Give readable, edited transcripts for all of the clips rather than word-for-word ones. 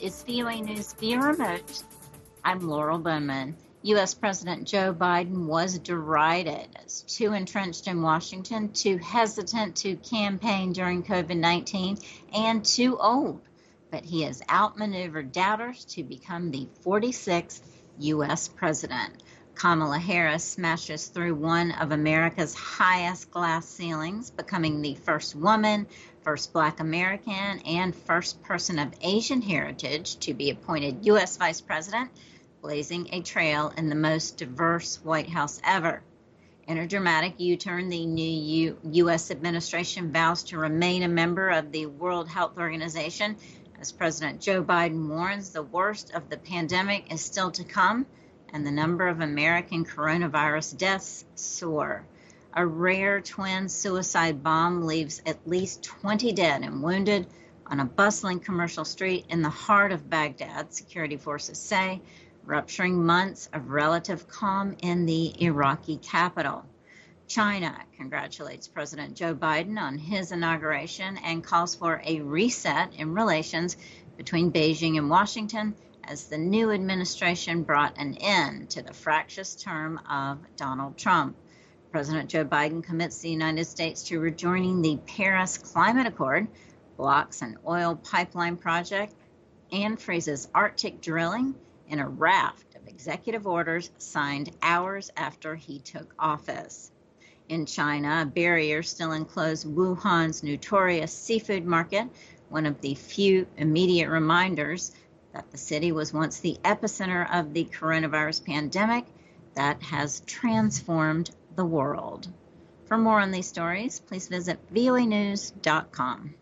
is VOA News via remote. I'm Laurel Bowman. U.S. President Joe Biden was derided as too entrenched in Washington, too hesitant to campaign during COVID-19, and too old. But he has outmaneuvered doubters to become the 46th U.S. president. Kamala Harris smashes through one of America's highest glass ceilings, becoming the first woman, first Black American, and first person of Asian heritage to be appointed U.S. vice president, blazing a trail in the most diverse White House ever. In a dramatic U-turn, the new U.S. administration vows to remain a member of the World Health Organization, as President Joe Biden warns the worst of the pandemic is still to come, and the number of American coronavirus deaths soar. A rare twin suicide bomb leaves at least 20 dead and wounded on a bustling commercial street in the heart of Baghdad, security forces say, rupturing months of relative calm in the Iraqi capital. China congratulates President Joe Biden on his inauguration and calls for a reset in relations between Beijing and Washington as the new administration brought an end to the fractious term of Donald Trump. President Joe Biden commits the United States to rejoining the Paris Climate Accord, blocks an oil pipeline project, and freezes Arctic drilling in a raft of executive orders signed hours after he took office. In China, a barrier still enclosed Wuhan's notorious seafood market, one of the few immediate reminders that the city was once the epicenter of the coronavirus pandemic that has transformed the world. For more on these stories, please visit voanews.com.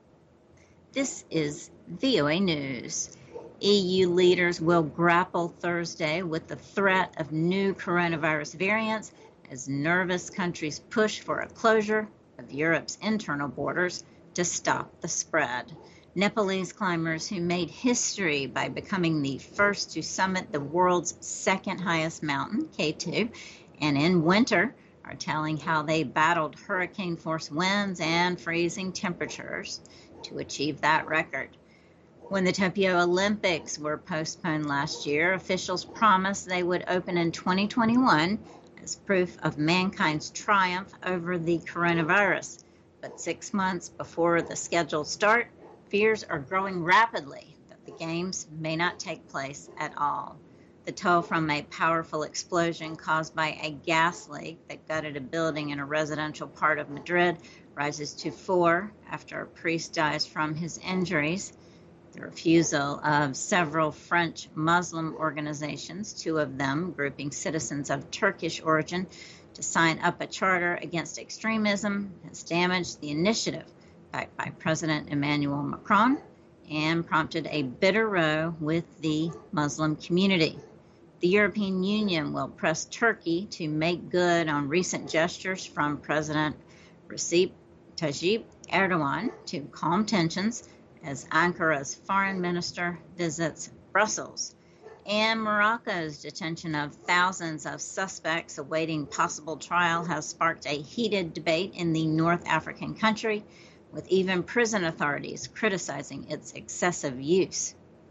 This is VOA News. EU leaders will grapple Thursday with the threat of new coronavirus variants as nervous countries push for a closure of Europe's internal borders to stop the spread. Nepalese climbers who made history by becoming the first to summit the world's second highest mountain, K2, and in winter are telling how they battled hurricane-force winds and freezing temperatures to achieve that record. When the Tokyo Olympics were postponed last year, officials promised they would open in 2021 as proof of mankind's triumph over the coronavirus. But 6 months before the scheduled start, fears are growing rapidly that the games may not take place at all. The toll from a powerful explosion caused by a gas leak that gutted a building in a residential part of Madrid rises to 4 after a priest dies from his injuries. The refusal of several French Muslim organizations, 2 of them grouping citizens of Turkish origin, to sign up a charter against extremism has damaged the initiative backed by President Emmanuel Macron and prompted a bitter row with the Muslim community. The European Union will press Turkey to make good on recent gestures from President Recep Tayyip Erdogan to calm tensions as Ankara's foreign minister visits Brussels. And Morocco's detention of thousands of suspects awaiting possible trial has sparked a heated debate in the North African country, with even prison authorities criticizing its excessive use.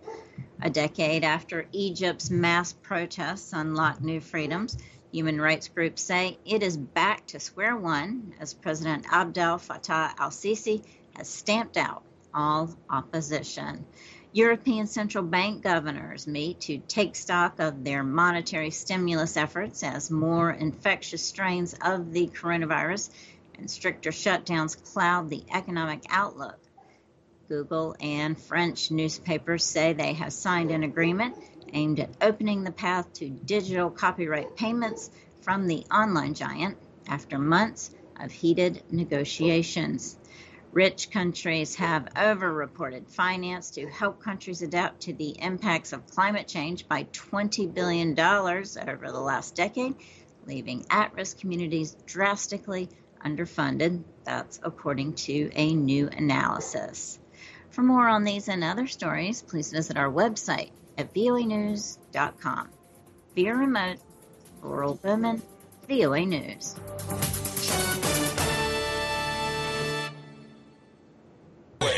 A decade after Egypt's mass protests unlocked new freedoms, human rights groups say it is back to square one as President Abdel Fattah al-Sisi has stamped out all opposition. European Central Bank governors meet to take stock of their monetary stimulus efforts as more infectious strains of the coronavirus and stricter shutdowns cloud the economic outlook. Google and French newspapers say they have signed an agreement aimed at opening the path to digital copyright payments from the online giant after months of heated negotiations. Rich countries have over-reported finance to help countries adapt to the impacts of climate change by $20 billion over the last decade, leaving at-risk communities drastically underfunded. That's according to a new analysis. For more on these and other stories, please visit our website at voanews.com. Via remote, Laurel Bowman, VOA News.